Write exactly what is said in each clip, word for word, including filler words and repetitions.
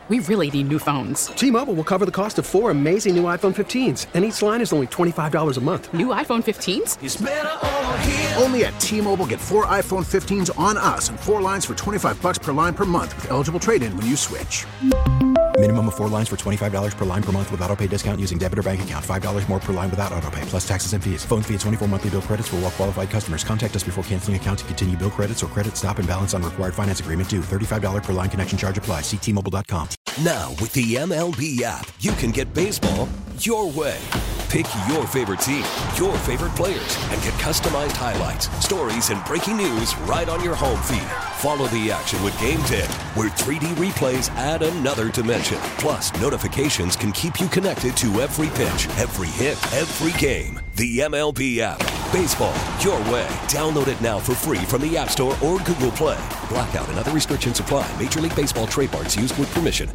We really need new phones. T-Mobile will cover the cost of four amazing new iPhone fifteens, and each line is only twenty-five dollars a month. New iPhone fifteens? It's better over here. Only at T-Mobile, get four iPhone fifteens on us and four lines for twenty-five dollars per line per month with eligible trade-in when you switch. Minimum of four lines for twenty-five dollars per line per month with autopay discount using debit or bank account. five dollars more per line without autopay, plus taxes and fees. Phone fee at twenty-four monthly bill credits for well-qualified customers. Contact us before canceling account to continue bill credits or credit stop and balance on required finance agreement due. thirty-five dollars per line connection charge applies. See T Mobile dot com. Now, with the M L B app, you can get baseball your way. Pick your favorite team, your favorite players, and get customized highlights, stories, and breaking news right on your home feed. Follow the action with Game Day, where three D replays add another dimension. Plus, notifications can keep you connected to every pitch, every hit, every game. The M L B app. Baseball your way. Download it now for free from the App Store or Google Play. Blackout and other restrictions apply. Major League Baseball trademarks used with permission.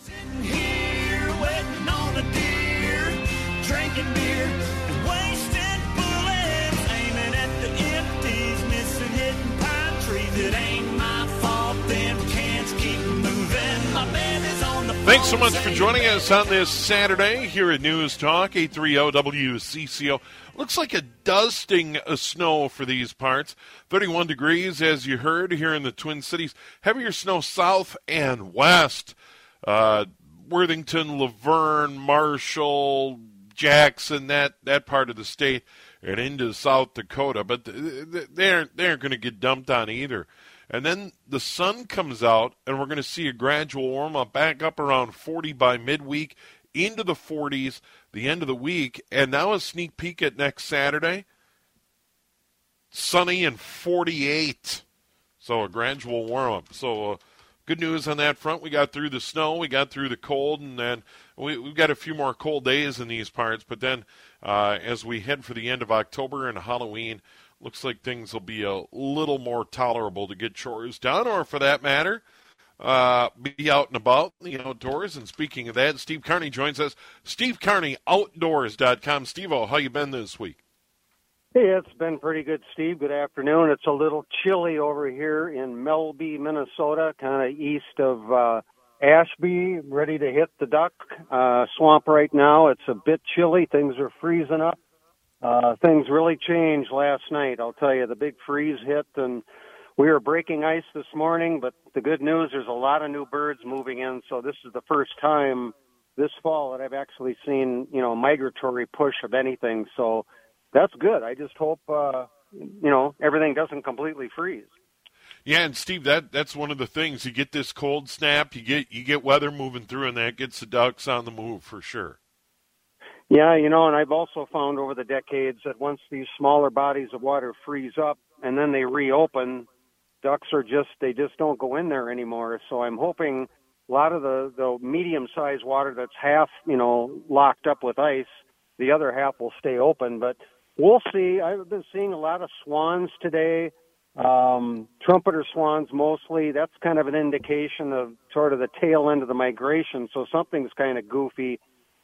Thanks so much for joining us on this Saturday here at News Talk, eight thirty W C C O. Looks like a dusting of snow for these parts. thirty-one degrees, as you heard, here in the Twin Cities. Heavier snow south and west. Uh, Worthington, Laverne, Marshall, Jackson, that, that part of the state, and into South Dakota. But they aren't, they aren't going to get dumped on either. And then the sun comes out, and we're going to see a gradual warm-up back up around forty by midweek, into the forties, the end of the week. And now a sneak peek at next Saturday. Sunny and forty-eight. So a gradual warm-up. So uh, good news on that front. We got through the snow. We got through the cold. And then we, we've got a few more cold days in these parts. But then uh, as we head for the end of October and Halloween, looks like things will be a little more tolerable to get chores done, or for that matter, uh, be out and about in the outdoors. And speaking of that, Steve Carney joins us. Steve Carney, outdoors dot com. Steve-O, how you been this week? Hey, it's been pretty good, Steve. Good afternoon. It's a little chilly over here in Melby, Minnesota, kind of east of uh, Ashby, ready to hit the duck uh, swamp right now. It's a bit chilly. Things are freezing up. Uh, things really changed last night. I'll tell you, the big freeze hit, and we were breaking ice this morning, but the good news, there's a lot of new birds moving in, so this is the first time this fall that I've actually seen, you know, migratory push of anything, so that's good. I just hope, uh, you know, everything doesn't completely freeze. Yeah, and Steve, that that's one of the things. You get this cold snap, you get you get weather moving through, and that gets the ducks on the move for sure. Yeah, you know, and I've also found over the decades that once these smaller bodies of water freeze up and then they reopen, ducks are just, they just don't go in there anymore. So I'm hoping a lot of the, the medium-sized water that's half, you know, locked up with ice, the other half will stay open. But we'll see. I've been seeing a lot of swans today, um, trumpeter swans mostly. That's kind of an indication of sort of the tail end of the migration. So something's kind of goofy.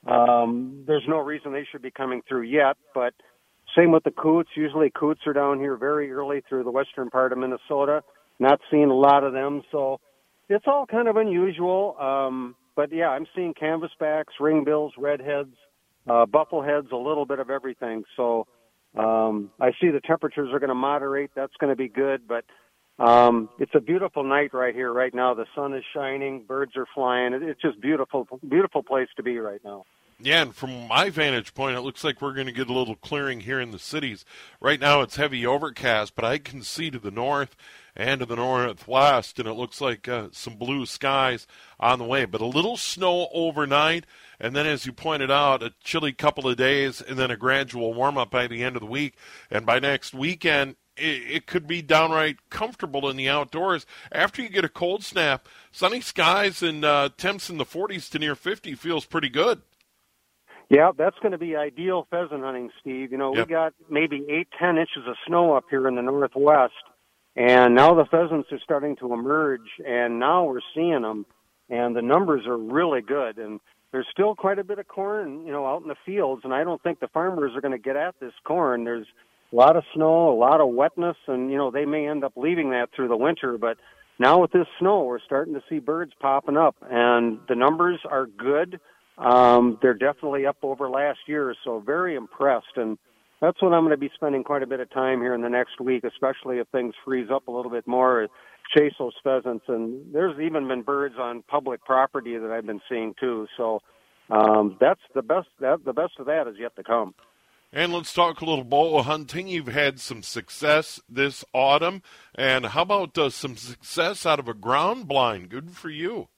Um, there's no reason they should be coming through yet, but same with the coots. Usually coots are down here very early through the western part of Minnesota. Not seeing a lot of them, so it's all kind of unusual. Um, but yeah, I'm seeing canvasbacks, ringbills, redheads, uh, buffleheads, a little bit of everything. So um, I see the temperatures are going to moderate. That's going to be good, but Um, it's a beautiful night right here, right now. The sun is shining, birds are flying. It's just beautiful, beautiful place to be right now. Yeah, and from my vantage point, it looks like we're going to get a little clearing here in the cities. Right now it's heavy overcast, but I can see to the north and to the northwest, and it looks like uh, some blue skies on the way. But a little snow overnight, and then as you pointed out, a chilly couple of days, and then a gradual warm-up by the end of the week. And by next weekend, it could be downright comfortable in the outdoors. After you get a cold snap, sunny skies and uh, temps in the forties to near fifty feels pretty good. Yeah, that's going to be ideal pheasant hunting, Steve. You know, yep. We got maybe eight, ten inches of snow up here in the northwest, and now the pheasants are starting to emerge, and now we're seeing them, and the numbers are really good. And there's still quite a bit of corn, you know, out in the fields, and I don't think the farmers are going to get at this corn. There's a lot of snow, a lot of wetness, and, you know, they may end up leaving that through the winter, but now with this snow, we're starting to see birds popping up, and the numbers are good. Um, they're definitely up over last year, so very impressed. And that's what I'm going to be spending quite a bit of time here in the next week, especially if things freeze up a little bit more, chase those pheasants. And there's even been birds on public property that I've been seeing too. So um, that's the best. That, the best of that is yet to come. And let's talk a little bow hunting. You've had some success this autumn. And how about uh, some success out of a ground blind? Good for you.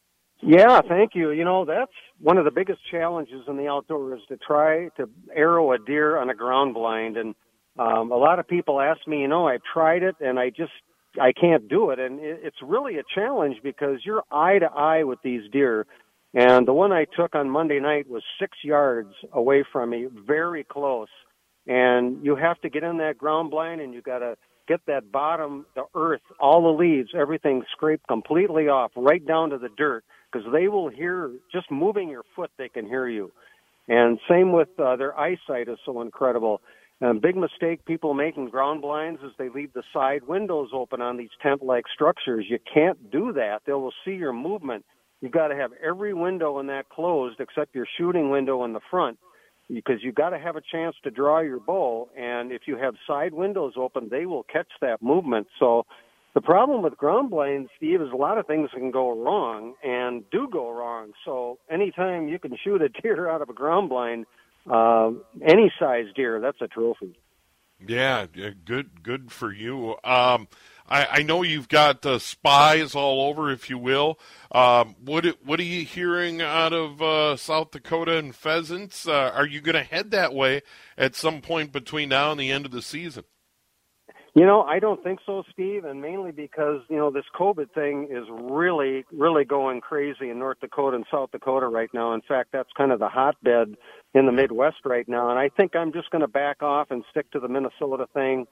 Yeah, thank you. You know, that's one of the biggest challenges in the outdoors, is to try to arrow a deer on a ground blind. And um, a lot of people ask me, you know, I've tried it and I just, I can't do it. And it, it's really a challenge because you're eye to eye with these deer. And the one I took on Monday night was six yards away from me, very close. And you have to get in that ground blind and you got to get that bottom, the earth, all the leaves, everything scraped completely off, right down to the dirt, because they will hear, just moving your foot, they can hear you. And same with uh, their eyesight is so incredible. And a big mistake people make in ground blinds is they leave the side windows open on these tent-like structures. You can't do that. They will see your movement. You've got to have every window in that closed except your shooting window in the front, because you've got to have a chance to draw your bow. And if you have side windows open, they will catch that movement. So the problem with ground blinds, Steve, is a lot of things can go wrong and do go wrong. So anytime you can shoot a deer out of a ground blind, uh, any size deer, that's a trophy. Yeah, good good for you. Um, I, I know you've got uh, spies all over, if you will. Um, what what are you hearing out of uh, South Dakota and pheasants? Uh, are you going to head that way at some point between now and the end of the season? You know, I don't think so, Steve, and mainly because, you know, this COVID thing is really, really going crazy in North Dakota and South Dakota right now. In fact, that's kind of the hotbed in the Midwest right now, and I think I'm just going to back off and stick to the Minnesota thing.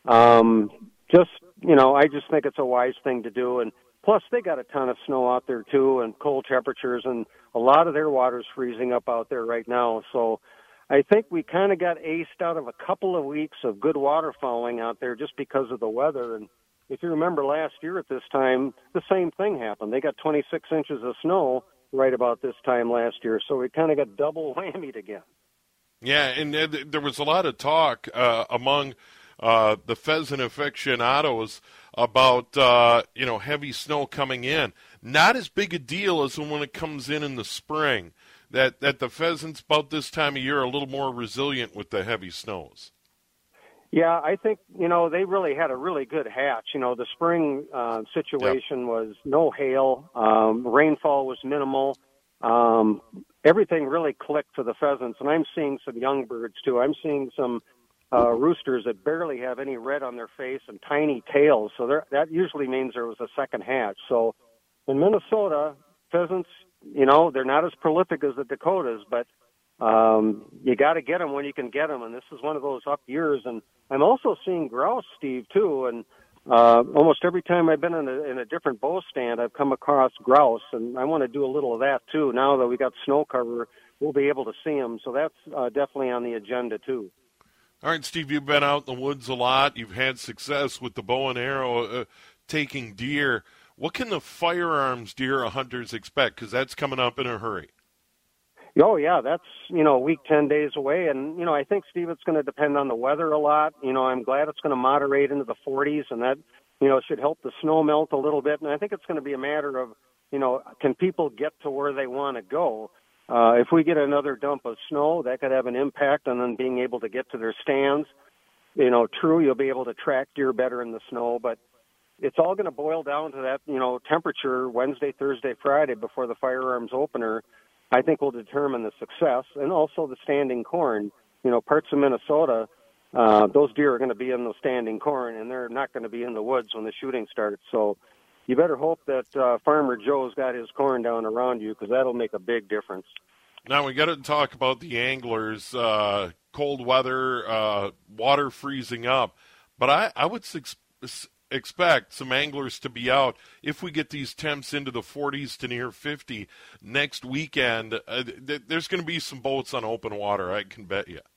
Um, just, you know, I just think it's a wise thing to do, and plus they got a ton of snow out there too and cold temperatures, and a lot of their water's freezing up out there right now, so I think we kind of got aced out of a couple of weeks of good waterfowling out there just because of the weather. And if you remember last year at this time, the same thing happened. They got twenty-six inches of snow right about this time last year, so we kind of got double whammied again. Yeah, and uh, there was a lot of talk uh, among uh, the pheasant aficionados about, uh, you know, heavy snow coming in. Not as big a deal as when it comes in in the spring. That that the pheasants about this time of year are a little more resilient with the heavy snows. Yeah, I think, you know, they really had a really good hatch. You know, the spring uh, situation yep. was no hail. Um, rainfall was minimal. Um, everything really clicked for the pheasants. And I'm seeing some young birds, too. I'm seeing some uh, roosters that barely have any red on their face and tiny tails. So that usually means there was a second hatch. So in Minnesota, pheasants, you know, they're not as prolific as the Dakotas, but um, you got to get them when you can get them, and this is one of those up years. And I'm also seeing grouse, Steve, too, and uh, almost every time I've been in a, in a different bow stand, I've come across grouse, and I want to do a little of that, too. Now that we got snow cover, we'll be able to see them, so that's uh, definitely on the agenda, too. All right, Steve, you've been out in the woods a lot. You've had success with the bow and arrow uh, taking deer. What can the firearms deer hunters expect? Because that's coming up in a hurry. Oh, yeah, that's, you know, a week, ten days away. And, you know, I think, Steve, it's going to depend on the weather a lot. You know, I'm glad it's going to moderate into the forties, and that, you know, should help the snow melt a little bit. And I think it's going to be a matter of, you know, can people get to where they want to go? Uh, if we get another dump of snow, that could have an impact on them being able to get to their stands. You know, true, you'll be able to track deer better in the snow, but it's all going to boil down to that, you know, temperature Wednesday, Thursday, Friday before the firearms opener, I think will determine the success, and also the standing corn. You know, parts of Minnesota, uh, those deer are going to be in the standing corn, and they're not going to be in the woods when the shooting starts. So you better hope that uh, Farmer Joe's got his corn down around you, because that'll make a big difference. Now we got to talk about the anglers, uh, cold weather, uh, water freezing up. But I, I would ex- expect some anglers to be out if we get these temps into the forties to near fifty next weekend. Uh, th- there's going to be some boats on open water, I can bet you.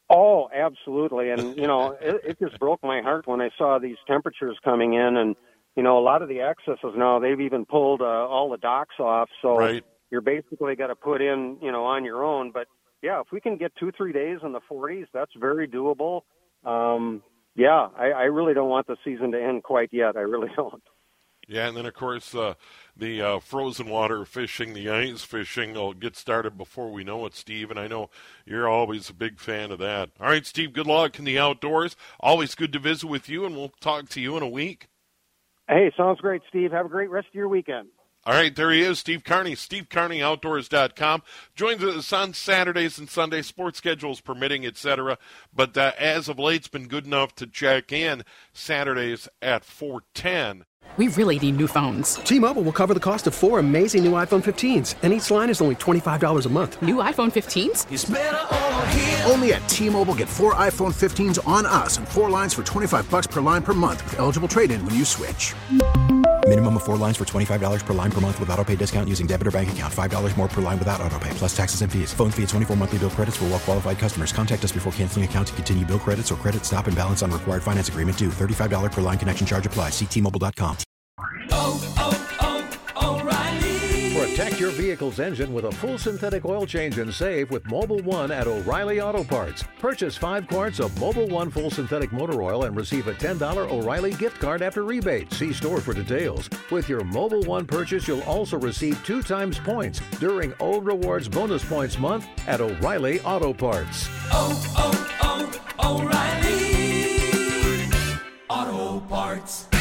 Oh, absolutely. And, you know, it, it just broke my heart when I saw these temperatures coming in. And you know, a lot of the accesses now, they've even pulled uh, all the docks off. So right. you're basically got to put in, you know, on your own. But, yeah, if we can get two, three days in the forties, that's very doable. Um, yeah, I, I really don't want the season to end quite yet. I really don't. Yeah, and then, of course, uh, the uh, frozen water fishing, the ice fishing will get started before we know it, Steve, and I know you're always a big fan of that. All right, Steve, good luck in the outdoors. Always good to visit with you, and we'll talk to you in a week. Hey, sounds great, Steve. Have a great rest of your weekend. All right, there he is, Steve Carney, steve carney outdoors dot com. Joins us on Saturdays and Sundays, sports schedules permitting, et cetera. But uh, as of late, it's been good enough to check in Saturdays at four ten. We really need new phones. T-Mobile will cover the cost of four amazing new iPhone fifteens, and each line is only twenty-five dollars a month. New iPhone fifteens? It's better over here. Only at T-Mobile, get four iPhone fifteens on us and four lines for twenty-five bucks per line per month with eligible trade-in when you switch. Minimum of four lines for twenty-five dollars per line per month with autopay discount using debit or bank account. five dollars more per line without autopay, plus taxes and fees. Phone fee at twenty-four monthly bill credits for well-qualified customers. Contact us before canceling account to continue bill credits or credit stop and balance on required finance agreement due. thirty-five dollars per line connection charge applies. See T Mobile dot com. Oh, oh, oh, O'Reilly. Protect your vehicle's engine with a full synthetic oil change and save with Mobil One at O'Reilly Auto Parts. Purchase five quarts of Mobil One full synthetic motor oil and receive a ten dollars O'Reilly gift card after rebate. See store for details. With your Mobil One purchase, you'll also receive two times points during O Rewards Bonus Points Month at O'Reilly Auto Parts. Oh, oh, oh, O'Reilly Auto Parts.